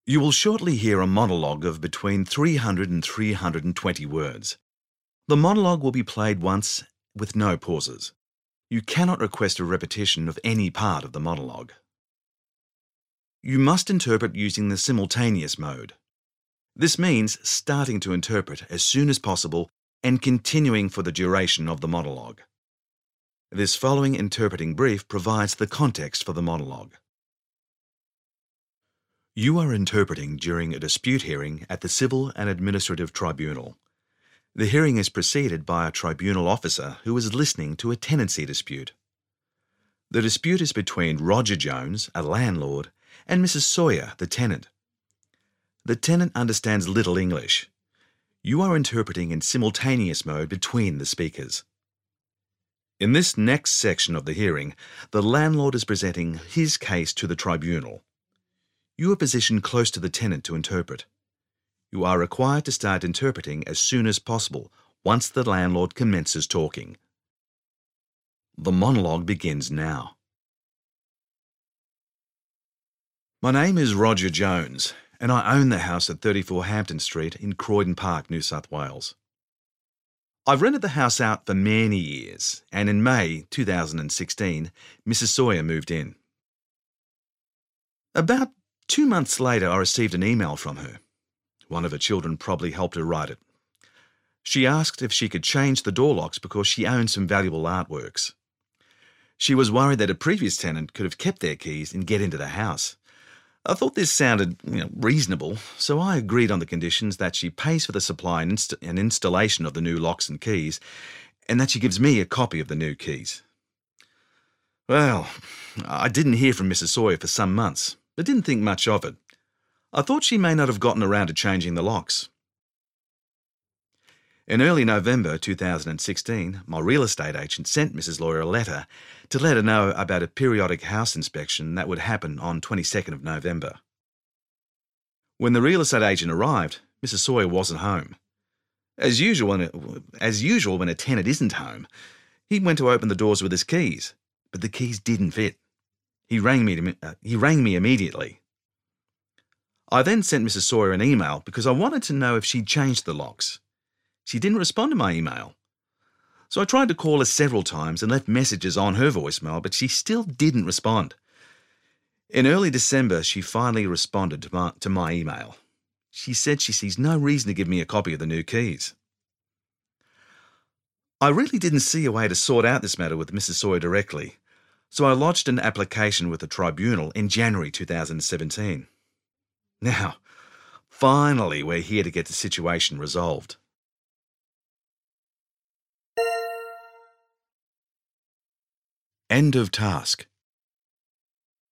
You will shortly hear a monologue of between 300 and 320 words. The monologue will be played once with no pauses. You cannot request a repetition of any part of the monologue. You must interpret using the simultaneous mode. This means starting to interpret as soon as possible and continuing for the duration of the monologue. This following interpreting brief provides the context for the monologue. You are interpreting during a dispute hearing at the Civil and Administrative Tribunal. The hearing is preceded by a tribunal officer who is listening to a tenancy dispute. The dispute is between Roger Jones, a landlord, and Mrs. Sawyer, the tenant. The tenant understands little English. You are interpreting in simultaneous mode between the speakers. In this next section of the hearing, the landlord is presenting his case to the tribunal. You are positioned close to the tenant to interpret. You are required to start interpreting as soon as possible once the landlord commences talking. The monologue begins now. My name is Roger Jones, and I own the house at 34 Hampton Street in Croydon Park, New South Wales. I've rented the house out for many years, and in May 2016, Mrs. Sawyer moved in. About 2 months later, I received an email from her. One of her children probably helped her write it. She asked if she could change the door locks because she owned some valuable artworks. She was worried that a previous tenant could have kept their keys and get into the house. I thought this sounded reasonable, so I agreed on the conditions that she pays for the supply and installation of the new locks and keys, and that she gives me a copy of the new keys. Well, I didn't hear from Mrs. Sawyer for some months, but didn't think much of it. I thought she may not have gotten around to changing the locks. In early November 2016, my real estate agent sent Mrs. Sawyer a letter to let her know about a periodic house inspection that would happen on 22nd of November. When the real estate agent arrived, Mrs. Sawyer wasn't home. As usual when a tenant isn't home, he went to open the doors with his keys, but the keys didn't fit. He rang me immediately. I then sent Mrs. Sawyer an email because I wanted to know if she'd changed the locks. She didn't respond to my email. So I tried to call her several times and left messages on her voicemail, but she still didn't respond. In early December, she finally responded to my email. She said she sees no reason to give me a copy of the new keys. I really didn't see a way to sort out this matter with Mrs. Sawyer directly, so I lodged an application with the tribunal in January 2017. Now, finally, we're here to get the situation resolved. End of task.